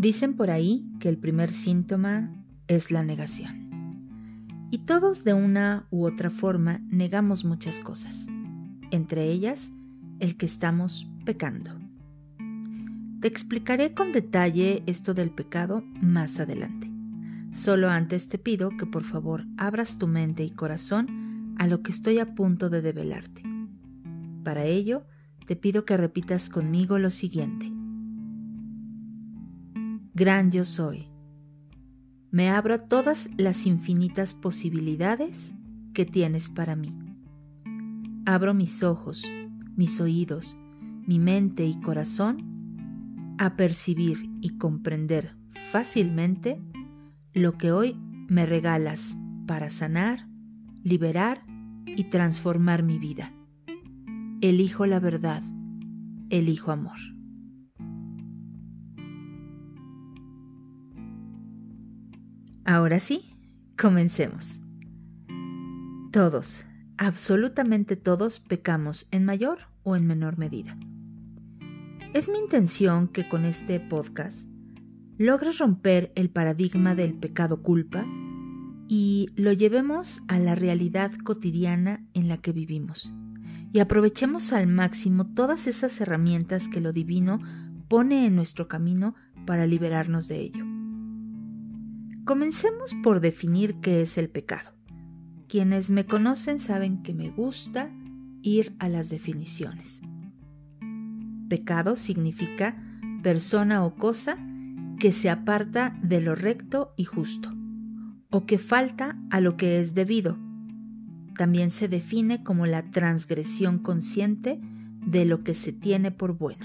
Dicen por ahí que el primer síntoma es la negación. Y todos de una u otra forma negamos muchas cosas, entre ellas el que estamos pecando. Te explicaré con detalle esto del pecado más adelante. Solo antes te pido que por favor abras tu mente y corazón a lo que estoy a punto de develarte. Para ello, te pido que repitas conmigo lo siguiente. Gran yo soy. Me abro a todas las infinitas posibilidades que tienes para mí. Abro mis ojos, mis oídos, mi mente y corazón a percibir y comprender fácilmente lo que hoy me regalas para sanar, liberar y transformar mi vida. Elijo la verdad, elijo amor. Ahora sí, comencemos. Todos, absolutamente todos, pecamos en mayor o en menor medida. Es mi intención que con este podcast logres romper el paradigma del pecado-culpa y lo llevemos a la realidad cotidiana en la que vivimos y aprovechemos al máximo todas esas herramientas que lo divino pone en nuestro camino para liberarnos de ello. Comencemos por definir qué es el pecado. Quienes me conocen saben que me gusta ir a las definiciones. Pecado significa persona o cosa que se aparta de lo recto y justo, o que falta a lo que es debido. También se define como la transgresión consciente de lo que se tiene por bueno.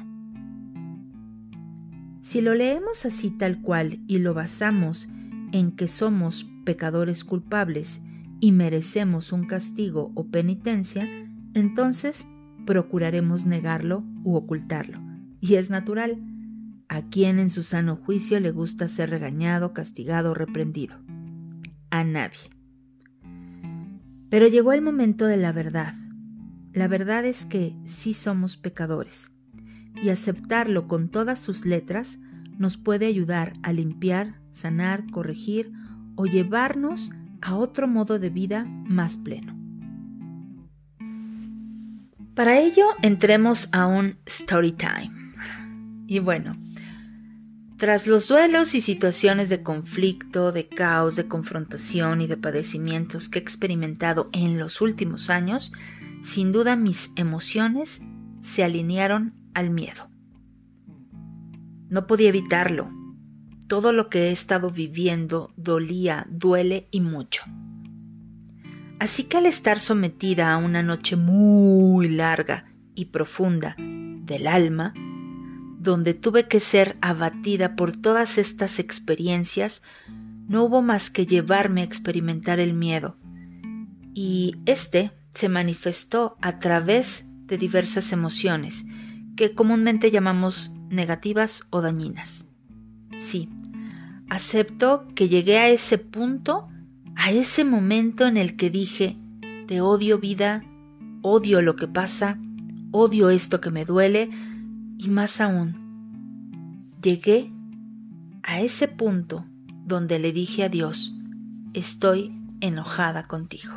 Si lo leemos así tal cual y lo basamos en que somos pecadores culpables y merecemos un castigo o penitencia, entonces procuraremos negarlo u ocultarlo. Y es natural. ¿A quién en su sano juicio le gusta ser regañado, castigado o reprendido? A nadie. Pero llegó el momento de la verdad. La verdad es que sí somos pecadores, y aceptarlo con todas sus letras nos puede ayudar a limpiar, sanar, corregir o llevarnos a otro modo de vida más pleno. Para ello, entremos a un story time. Y bueno, tras los duelos y situaciones de conflicto, de caos, de confrontación y de padecimientos que he experimentado en los últimos años, sin duda mis emociones se alinearon al miedo. No podía evitarlo. Todo lo que he estado viviendo dolía, duele y mucho. Así que al estar sometida a una noche muy larga y profunda del alma, donde tuve que ser abatida por todas estas experiencias, no hubo más que llevarme a experimentar el miedo. Y este se manifestó a través de diversas emociones, que comúnmente llamamos negativas o dañinas. Sí, acepto que llegué a ese punto, a ese momento en el que dije, te odio vida, odio lo que pasa, odio esto que me duele, y más aún, llegué a ese punto donde le dije a Dios, estoy enojada contigo.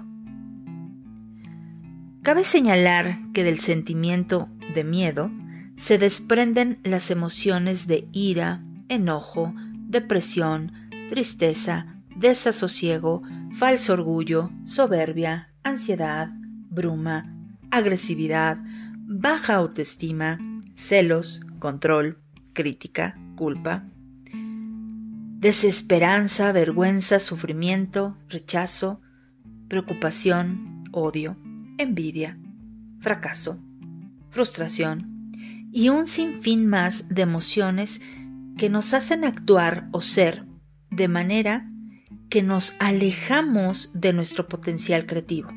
Cabe señalar que del sentimiento de miedo se desprenden las emociones de ira, enojo, depresión, tristeza, desasosiego, falso orgullo, soberbia, ansiedad, bruma, agresividad, baja autoestima, celos, control, crítica, culpa, desesperanza, vergüenza, sufrimiento, rechazo, preocupación, odio, envidia, fracaso, frustración y un sinfín más de emociones que nos hacen actuar o ser de manera que nos alejamos de nuestro potencial creativo.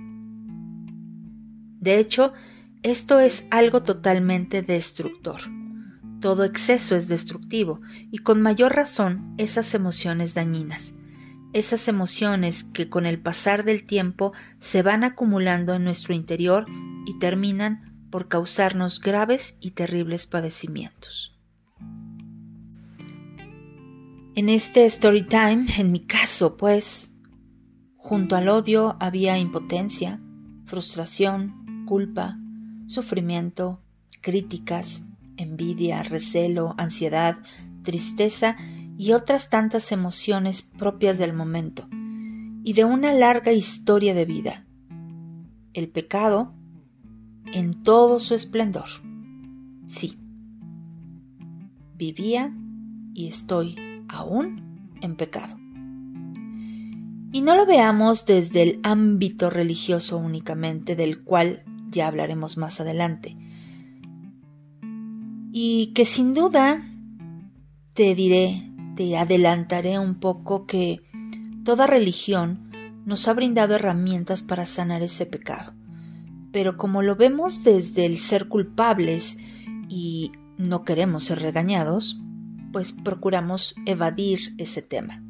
De hecho, esto es algo totalmente destructor. Todo exceso es destructivo y con mayor razón esas emociones dañinas. Esas emociones que con el pasar del tiempo se van acumulando en nuestro interior y terminan por causarnos graves y terribles padecimientos. En este story time, en mi caso, pues, junto al odio había impotencia, frustración, culpa, sufrimiento, críticas, envidia, recelo, ansiedad, tristeza y otras tantas emociones propias del momento y de una larga historia de vida. El pecado en todo su esplendor. Sí, vivía y estoy aún en pecado. Y no lo veamos desde el ámbito religioso únicamente, del cual ya hablaremos más adelante. Y que sin duda te adelantaré un poco que toda religión nos ha brindado herramientas para sanar ese pecado. Pero como lo vemos desde el ser culpables y no queremos ser regañados, pues procuramos evadir ese tema.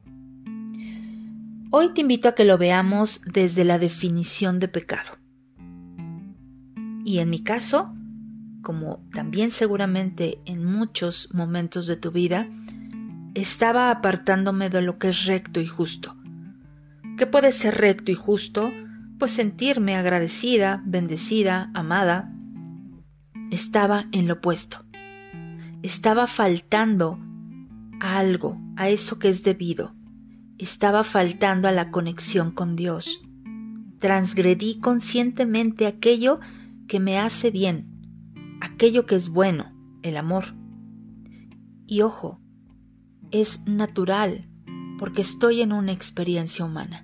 Hoy te invito a que lo veamos desde la definición de pecado. Y en mi caso, como también seguramente en muchos momentos de tu vida, estaba apartándome de lo que es recto y justo. ¿Qué puede ser recto y justo? Pues sentirme agradecida, bendecida, amada. Estaba en lo opuesto. Estaba faltando a algo, a eso que es debido. Estaba faltando a la conexión con Dios. Transgredí conscientemente aquello que me hace bien, aquello que es bueno, el amor. Y ojo, es natural, porque estoy en una experiencia humana.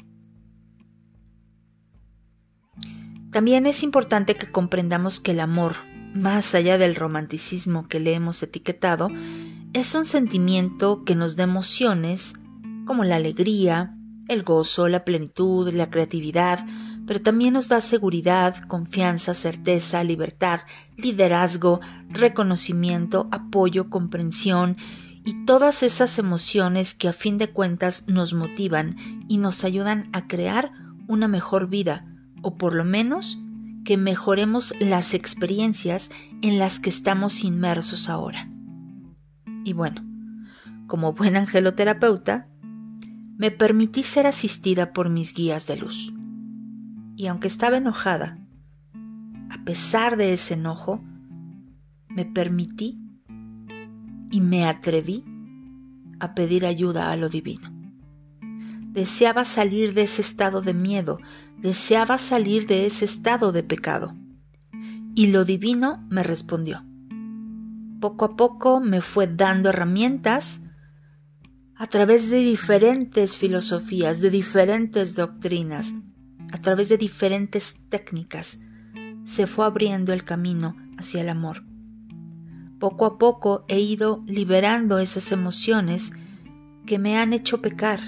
También es importante que comprendamos que el amor, más allá del romanticismo que le hemos etiquetado, es un sentimiento que nos da emociones como la alegría, el gozo, la plenitud, la creatividad, pero también nos da seguridad, confianza, certeza, libertad, liderazgo, reconocimiento, apoyo, comprensión y todas esas emociones que a fin de cuentas nos motivan y nos ayudan a crear una mejor vida, o por lo menos que mejoremos las experiencias en las que estamos inmersos ahora. Y bueno, como buen angeloterapeuta, me permití ser asistida por mis guías de luz. Y aunque estaba enojada, a pesar de ese enojo, me permití y me atreví a pedir ayuda a lo divino. Deseaba salir de ese estado de miedo, deseaba salir de ese estado de pecado. Y lo divino me respondió. Poco a poco me fue dando herramientas a través de diferentes filosofías, de diferentes doctrinas, a través de diferentes técnicas. Se fue abriendo el camino hacia el amor. Poco a poco he ido liberando esas emociones que me han hecho pecar.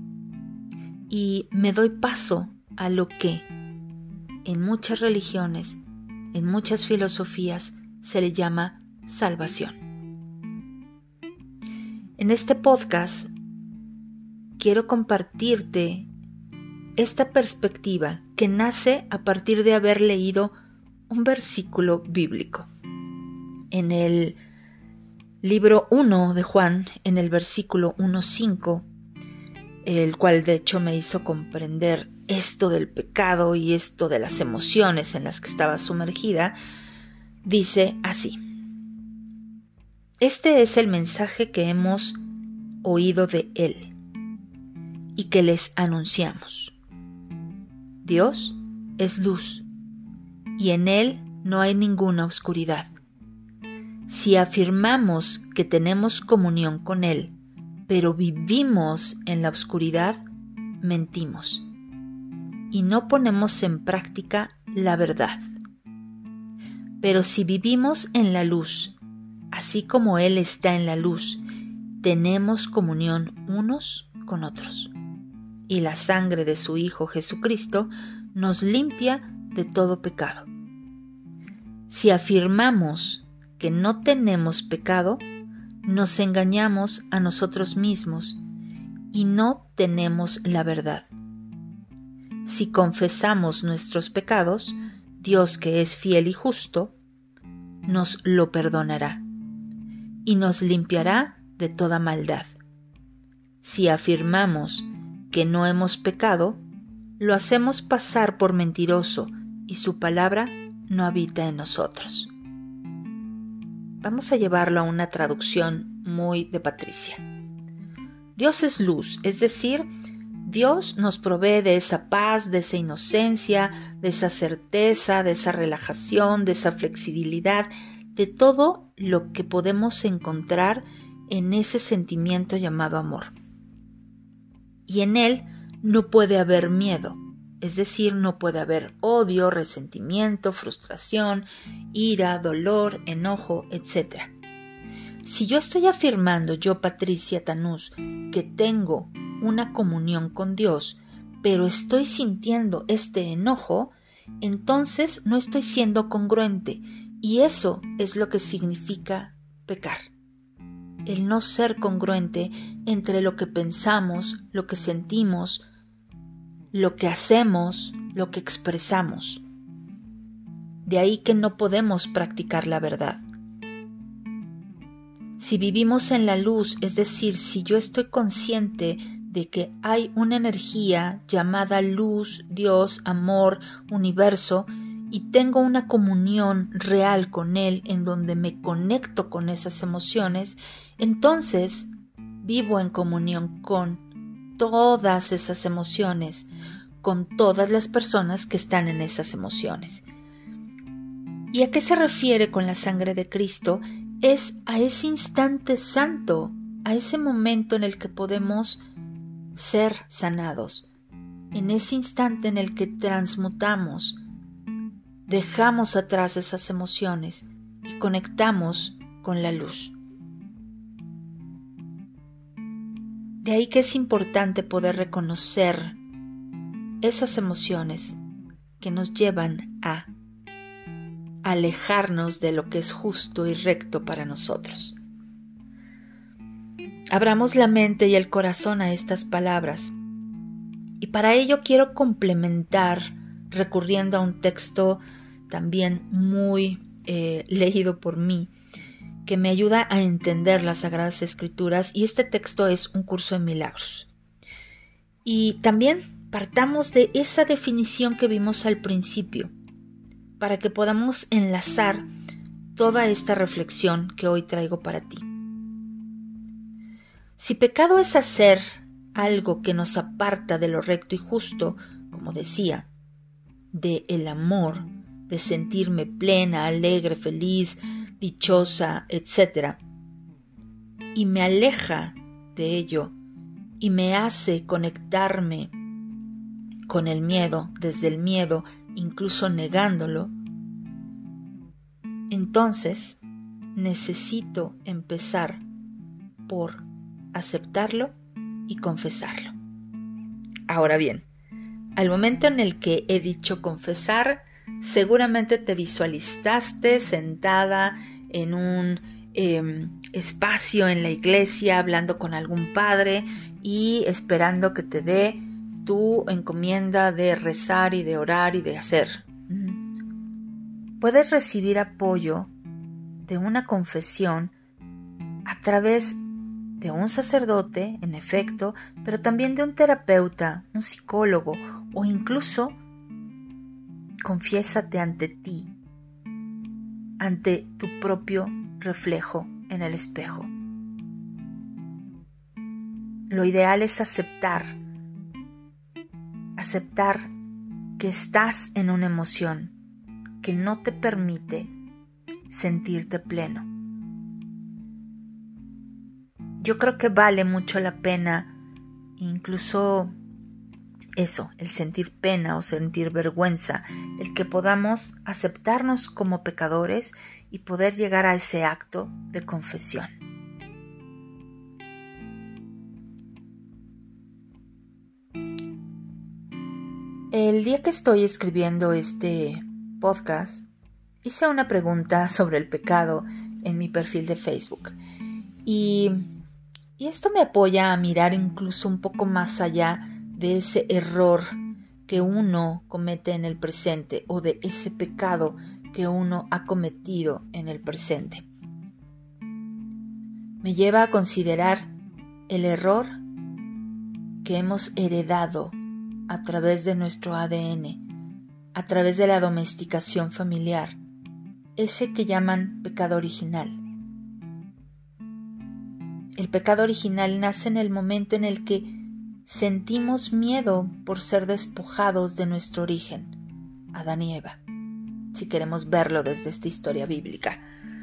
Y me doy paso a lo que en muchas religiones, en muchas filosofías, se le llama salvación. En este podcast quiero compartirte esta perspectiva que nace a partir de haber leído un versículo bíblico. En el libro 1 de Juan, en el versículo 1:5, el cual de hecho me hizo comprender esto del pecado y esto de las emociones en las que estaba sumergida, dice así: Este es el mensaje que hemos oído de Él y que les anunciamos. Dios es luz y en Él no hay ninguna oscuridad. Si afirmamos que tenemos comunión con Él, pero vivimos en la oscuridad, mentimos y no ponemos en práctica la verdad. Pero si vivimos en la luz, así como Él está en la luz, tenemos comunión unos con otros. Y la sangre de su Hijo Jesucristo nos limpia de todo pecado. Si afirmamos que no tenemos pecado, nos engañamos a nosotros mismos y no tenemos la verdad. Si confesamos nuestros pecados, Dios, que es fiel y justo, nos lo perdonará y nos limpiará de toda maldad. Si afirmamos que no hemos pecado, lo hacemos pasar por mentiroso y su palabra no habita en nosotros. Vamos a llevarlo a una traducción muy de Patricia. Dios es luz, es decir, Dios nos provee de esa paz, de esa inocencia, de esa certeza, de esa relajación, de esa flexibilidad, de todo lo que podemos encontrar en ese sentimiento llamado amor. Y en él no puede haber miedo, es decir, no puede haber odio, resentimiento, frustración, ira, dolor, enojo, etc. Si yo estoy afirmando, yo Patricia Tanús, que tengo una comunión con Dios, pero estoy sintiendo este enojo, entonces no estoy siendo congruente, y eso es lo que significa pecar. El no ser congruente entre lo que pensamos, lo que sentimos, lo que hacemos, lo que expresamos. De ahí que no podemos practicar la verdad. Si vivimos en la luz, es decir, si yo estoy consciente de que hay una energía llamada luz, Dios, amor, universo, y tengo una comunión real con Él en donde me conecto con esas emociones, entonces vivo en comunión con todas esas emociones, con todas las personas que están en esas emociones. ¿Y a qué se refiere con la sangre de Cristo? Es a ese instante santo, a ese momento en el que podemos ser sanados, en ese instante en el que transmutamos, dejamos atrás esas emociones y conectamos con la luz. De ahí que es importante poder reconocer esas emociones que nos llevan a alejarnos de lo que es justo y recto para nosotros. Abramos la mente y el corazón a estas palabras. Y para ello quiero complementar recurriendo a un texto también muy leído por mí, que me ayuda a entender las Sagradas Escrituras, y este texto es un curso de milagros. Y también partamos de esa definición que vimos al principio, para que podamos enlazar toda esta reflexión que hoy traigo para ti. Si pecado es hacer algo que nos aparta de lo recto y justo, como decía, de el amor, de sentirme plena, alegre, feliz, dichosa, etc., y me aleja de ello y me hace conectarme con el miedo, desde el miedo, incluso negándolo, entonces necesito empezar por aceptarlo y confesarlo. Ahora bien, al momento en el que he dicho confesar, seguramente te visualizaste sentada en un espacio en la iglesia hablando con algún padre y esperando que te dé tu encomienda de rezar y de orar y de hacer. Puedes recibir apoyo de una confesión a través de un sacerdote, en efecto, pero también de un terapeuta, un psicólogo, o incluso confiésate ante ti, ante tu propio reflejo en el espejo. Lo ideal es aceptar que estás en una emoción que no te permite sentirte pleno. Yo creo que vale mucho la pena, incluso eso, el sentir pena o sentir vergüenza, el que podamos aceptarnos como pecadores y poder llegar a ese acto de confesión. El día que estoy escribiendo este podcast, hice una pregunta sobre el pecado en mi perfil de Facebook. Y esto me apoya a mirar incluso un poco más allá de ese error que uno comete en el presente o de ese pecado que uno ha cometido en el presente. Me lleva a considerar el error que hemos heredado a través de nuestro ADN, a través de la domesticación familiar, ese que llaman pecado original. El pecado original nace en el momento en el que sentimos miedo por ser despojados de nuestro origen, Adán y Eva, si queremos verlo desde esta historia bíblica.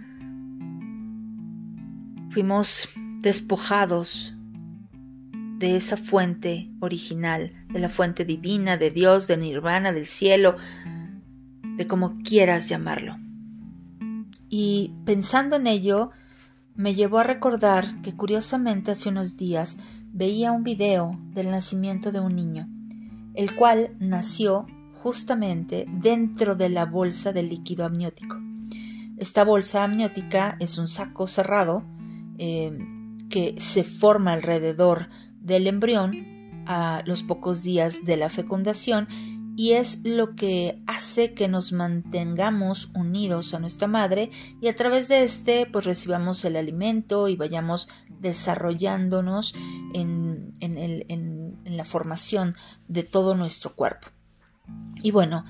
Fuimos despojados de esa fuente original, de la fuente divina, de Dios, de Nirvana, del cielo, de como quieras llamarlo. Y pensando en ello, me llevó a recordar que curiosamente hace unos días veía un video del nacimiento de un niño, el cual nació justamente dentro de la bolsa del líquido amniótico. Esta bolsa amniótica es un saco cerrado que se forma alrededor del embrión a los pocos días de la fecundación y es lo que hace que nos mantengamos unidos a nuestra madre y a través de pues recibamos el alimento y vayamos desarrollándonos en la formación de todo nuestro cuerpo. Y bueno,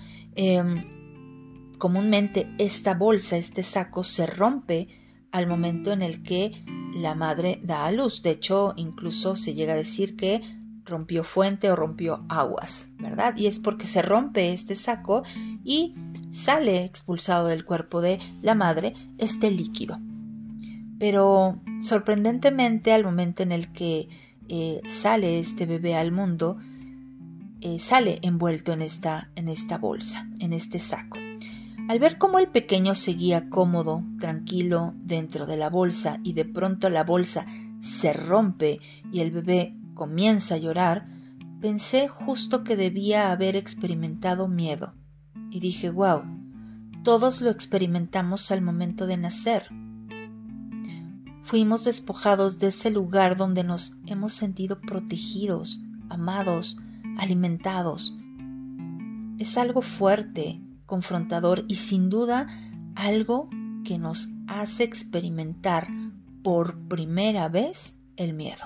comúnmente esta bolsa, este saco se rompe al momento en el que la madre da a luz. De hecho, incluso se llega a decir que rompió fuente o rompió aguas, ¿verdad? Y es porque se rompe este saco y sale expulsado del cuerpo de la madre este líquido. Pero sorprendentemente, al momento en el que sale este bebé al mundo, sale envuelto en esta bolsa, en este saco. Al ver cómo el pequeño seguía cómodo, tranquilo, dentro de la bolsa y de pronto la bolsa se rompe y el bebé comienza a llorar, pensé justo que debía haber experimentado miedo. Y dije, wow, todos lo experimentamos al momento de nacer. Fuimos despojados de ese lugar donde nos hemos sentido protegidos, amados, alimentados. Es algo fuerte, confrontador y sin duda algo que nos hace experimentar por primera vez el miedo.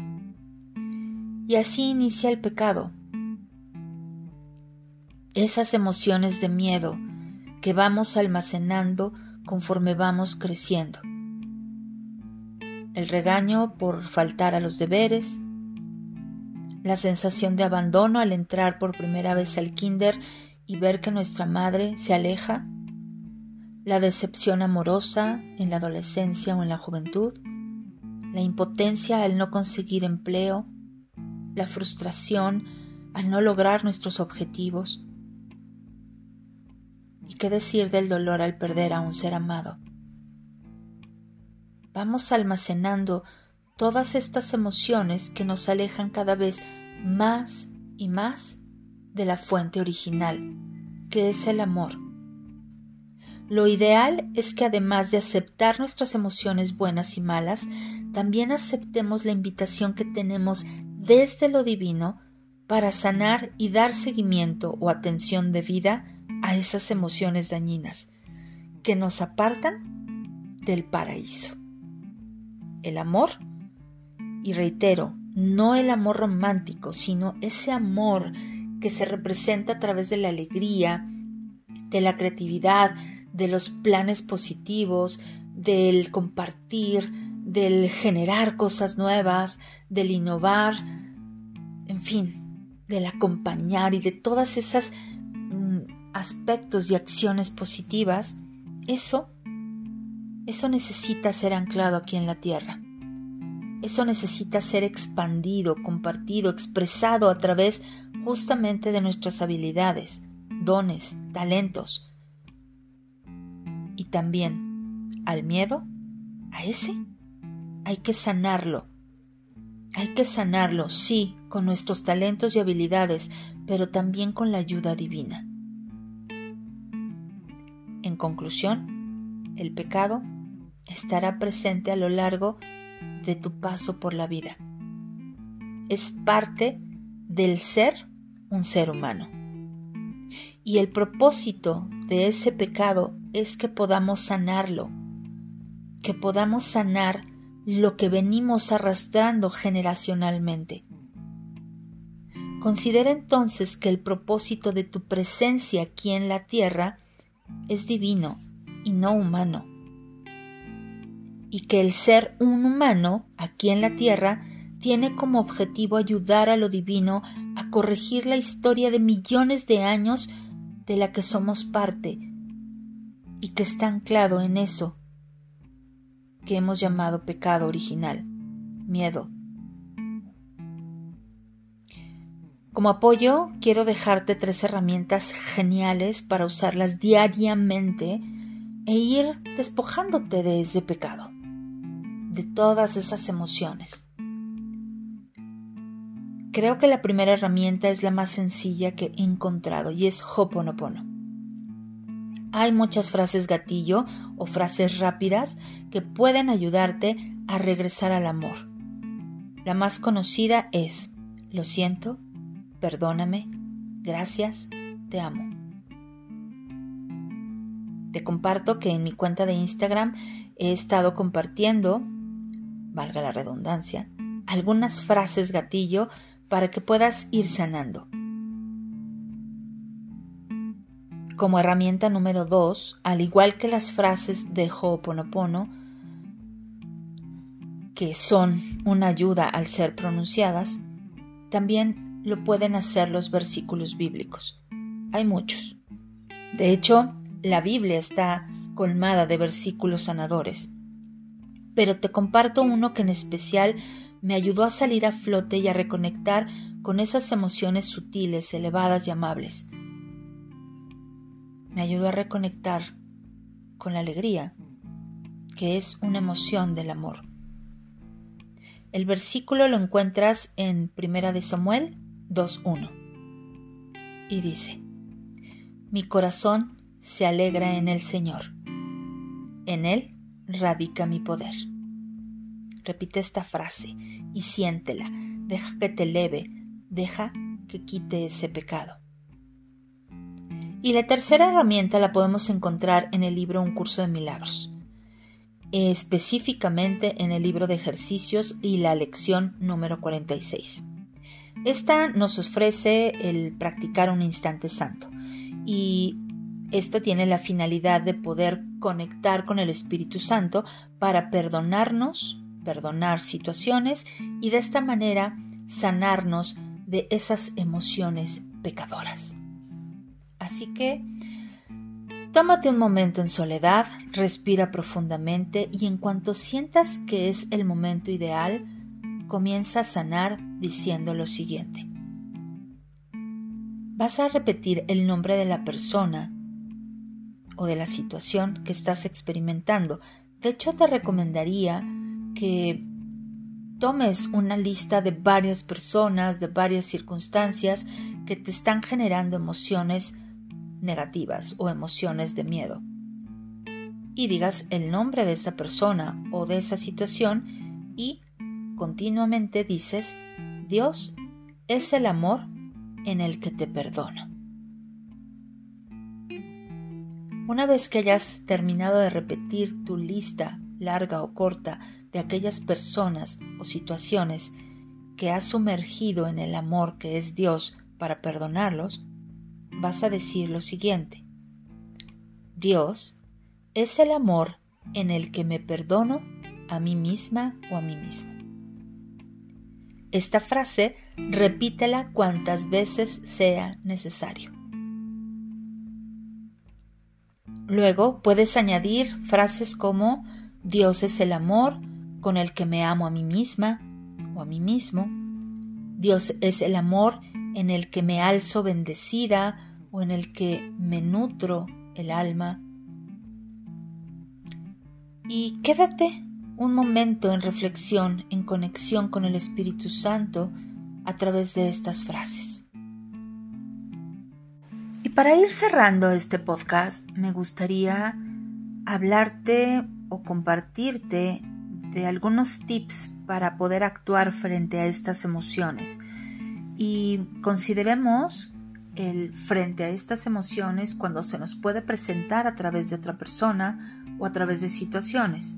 Y así inicia el pecado. Esas emociones de miedo que vamos almacenando conforme vamos creciendo. El regaño por faltar a los deberes, la sensación de abandono al entrar por primera vez al kinder y ver que nuestra madre se aleja, la decepción amorosa en la adolescencia o en la juventud, la impotencia al no conseguir empleo, la frustración al no lograr nuestros objetivos. ¿Y qué decir del dolor al perder a un ser amado? Vamos almacenando todas estas emociones que nos alejan cada vez más y más de la fuente original, que es el amor. Lo ideal es que además de aceptar nuestras emociones buenas y malas, también aceptemos la invitación que tenemos desde lo divino para sanar y dar seguimiento o atención debida a esas emociones dañinas que nos apartan del paraíso. El amor, y reitero, no el amor romántico, sino ese amor que se representa a través de la alegría, de la creatividad, de los planes positivos, del compartir, del generar cosas nuevas, del innovar, en fin, del acompañar y de todas esas aspectos y acciones positivas. Eso necesita ser anclado aquí en la tierra. Eso necesita ser expandido, compartido, expresado a través justamente de nuestras habilidades, dones, talentos. Y también al miedo, a ese, hay que sanarlo. Hay que sanarlo, sí, con nuestros talentos y habilidades, pero también con la ayuda divina. En conclusión, el pecado estará presente a lo largo de tu paso por la vida. Es parte del ser un ser humano. Y el propósito de ese pecado es que podamos sanarlo, que podamos sanar lo que venimos arrastrando generacionalmente. Considera entonces que el propósito de tu presencia aquí en la tierra es divino y no humano, y que el ser un humano aquí en la tierra tiene como objetivo ayudar a lo divino a corregir la historia de millones de años de la que somos parte y que está anclado en eso que hemos llamado pecado original, miedo. Como apoyo, quiero dejarte 3 herramientas geniales para usarlas diariamente e ir despojándote de ese pecado, de todas esas emociones. Creo que la primera herramienta es la más sencilla que he encontrado y es Ho'oponopono. Hay muchas frases gatillo o frases rápidas que pueden ayudarte a regresar al amor. La más conocida es: lo siento, perdóname, gracias, te amo. Te comparto que en mi cuenta de Instagram he estado compartiendo, valga la redundancia, algunas frases gatillo para que puedas ir sanando. Como herramienta número 2, al igual que las frases de Ho'oponopono, que son una ayuda al ser pronunciadas, también lo pueden hacer los versículos bíblicos. Hay muchos. De hecho, la Biblia está colmada de versículos sanadores. Pero te comparto uno que en especial me ayudó a salir a flote y a reconectar con esas emociones sutiles, elevadas y amables. Me ayudó a reconectar con la alegría, que es una emoción del amor. El versículo lo encuentras en 1 Samuel 2:1 y dice: mi corazón se alegra en el Señor, en Él radica mi poder. Repite esta frase y siéntela, deja que te eleve, deja que quite ese pecado. Y la tercera herramienta la podemos encontrar en el libro Un Curso de Milagros, específicamente en el libro de ejercicios y la lección número 46. Esta nos ofrece el practicar un instante santo y esta tiene la finalidad de poder conectar con el Espíritu Santo para perdonar situaciones y de esta manera sanarnos de esas emociones pecadoras. Así que tómate un momento en soledad, respira profundamente y en cuanto sientas que es el momento ideal, comienza a sanar diciendo lo siguiente. Vas a repetir el nombre de la persona o de la situación que estás experimentando. De hecho, te recomendaría que tomes una lista de varias personas, de varias circunstancias que te están generando emociones negativas o emociones de miedo. Y digas el nombre de esa persona o de esa situación y continuamente dices: Dios es el amor en el que te perdono. Una vez que hayas terminado de repetir tu lista, larga o corta, de aquellas personas o situaciones que has sumergido en el amor que es Dios para perdonarlos, vas a decir lo siguiente: Dios es el amor en el que me perdono a mí misma o a mí mismo. Esta frase repítela cuantas veces sea necesario. Luego puedes añadir frases como: Dios es el amor con el que me amo a mí misma o a mí mismo. Dios es el amor en el que me alzo bendecida o en el que me nutro el alma. Y quédate un momento en reflexión, en conexión con el Espíritu Santo a través de estas frases. Y para ir cerrando este podcast, me gustaría hablarte o compartirte de algunos tips para poder actuar frente a estas emociones. Y consideremos el frente a estas emociones cuando se nos puede presentar a través de otra persona o a través de situaciones.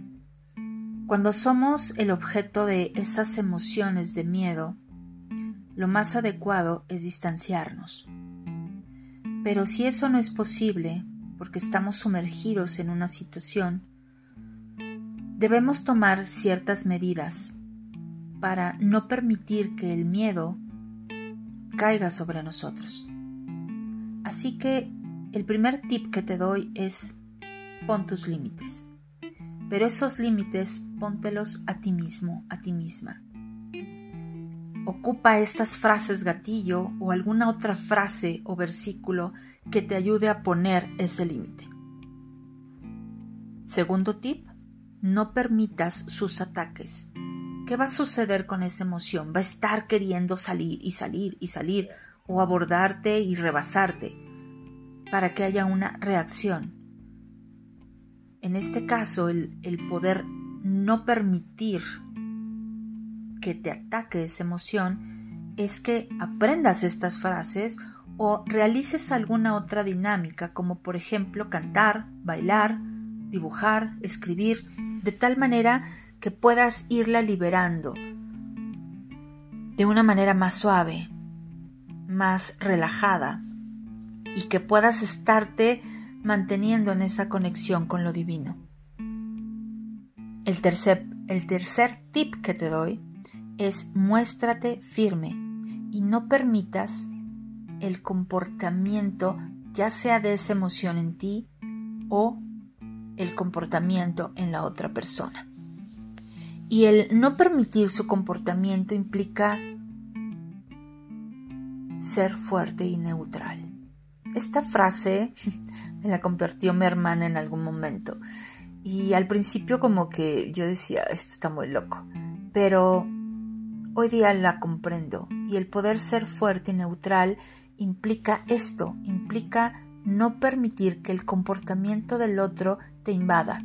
Cuando somos el objeto de esas emociones de miedo, lo más adecuado es distanciarnos. Pero si eso no es posible, porque estamos sumergidos en una situación, debemos tomar ciertas medidas para no permitir que el miedo caiga sobre nosotros. Así que el primer tip que te doy es: pon tus límites. Pero esos límites póntelos a ti mismo, a ti misma. Ocupa estas frases gatillo o alguna otra frase o versículo que te ayude a poner ese límite. Segundo tip: no permitas sus ataques. ¿Qué va a suceder con esa emoción? Va a estar queriendo salir y salir y salir, o abordarte y rebasarte para que haya una reacción. En este caso, el poder no permitir que te ataque esa emoción es que aprendas estas frases o realices alguna otra dinámica, como por ejemplo cantar, bailar, dibujar, escribir, de tal manera que puedas irla liberando de una manera más suave, más relajada, y que puedas estarte manteniendo en esa conexión con lo divino. El tercer tip que te doy es: muéstrate firme y no permitas el comportamiento, ya sea de esa emoción en ti o el comportamiento en la otra persona. Y el no permitir su comportamiento implica ser fuerte y neutral. Esta frase me la compartió mi hermana en algún momento. Y al principio como que yo decía, esto está muy loco. Pero hoy día la comprendo. Y el poder ser fuerte y neutral implica esto. Implica no permitir que el comportamiento del otro te invada.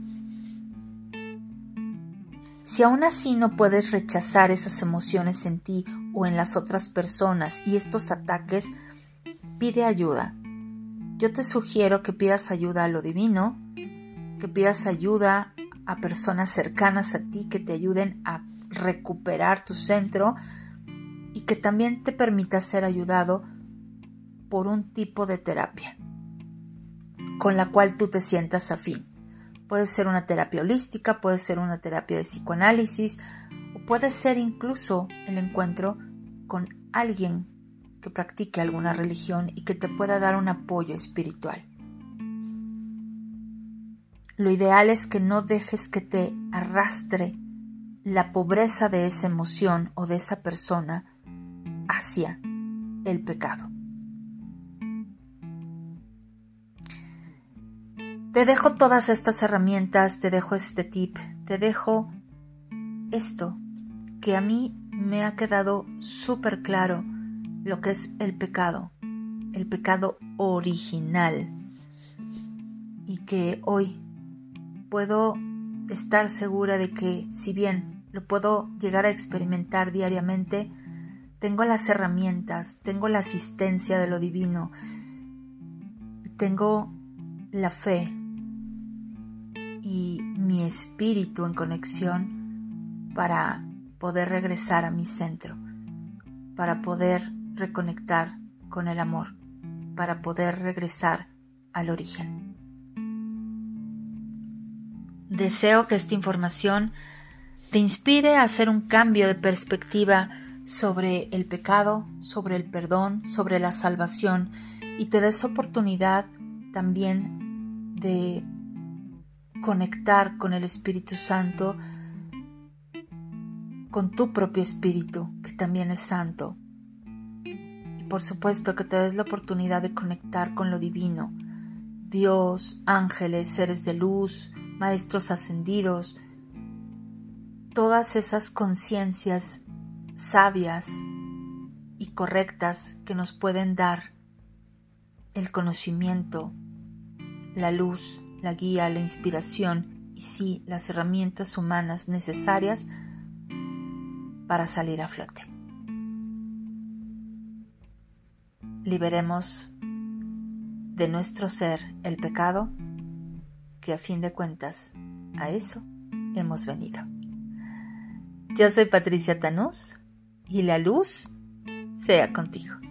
Si aún así no puedes rechazar esas emociones en ti o en las otras personas y estos ataques, pide ayuda. Yo te sugiero que pidas ayuda a lo divino, que pidas ayuda a personas cercanas a ti que te ayuden a recuperar tu centro y que también te permita ser ayudado por un tipo de terapia con la cual tú te sientas afín. Puede ser una terapia holística, puede ser una terapia de psicoanálisis o puede ser incluso el encuentro con alguien que practique alguna religión y que te pueda dar un apoyo espiritual. Lo ideal es que no dejes que te arrastre la pobreza de esa emoción o de esa persona hacia el pecado. Te dejo todas estas herramientas, te dejo este tip, te dejo esto que a mí me ha quedado súper claro lo que es el pecado original, y que hoy puedo estar segura de que si bien lo puedo llegar a experimentar diariamente, tengo las herramientas, tengo la asistencia de lo divino, tengo la fe y mi espíritu en conexión para poder regresar a mi centro, para poder reconectar con el amor, para poder regresar al origen. Deseo que esta información te inspire a hacer un cambio de perspectiva sobre el pecado, sobre el perdón, sobre la salvación, y te des oportunidad también de conectar con el Espíritu Santo, con tu propio espíritu, que también es santo. Y por supuesto que te des la oportunidad de conectar con lo divino, Dios, ángeles, seres de luz, maestros ascendidos, todas esas conciencias sabias y correctas que nos pueden dar el conocimiento, la luz, la guía, la inspiración y sí, las herramientas humanas necesarias para salir a flote. Liberemos de nuestro ser el pecado, que a fin de cuentas a eso hemos venido. Yo soy Patricia Tanús y la luz sea contigo.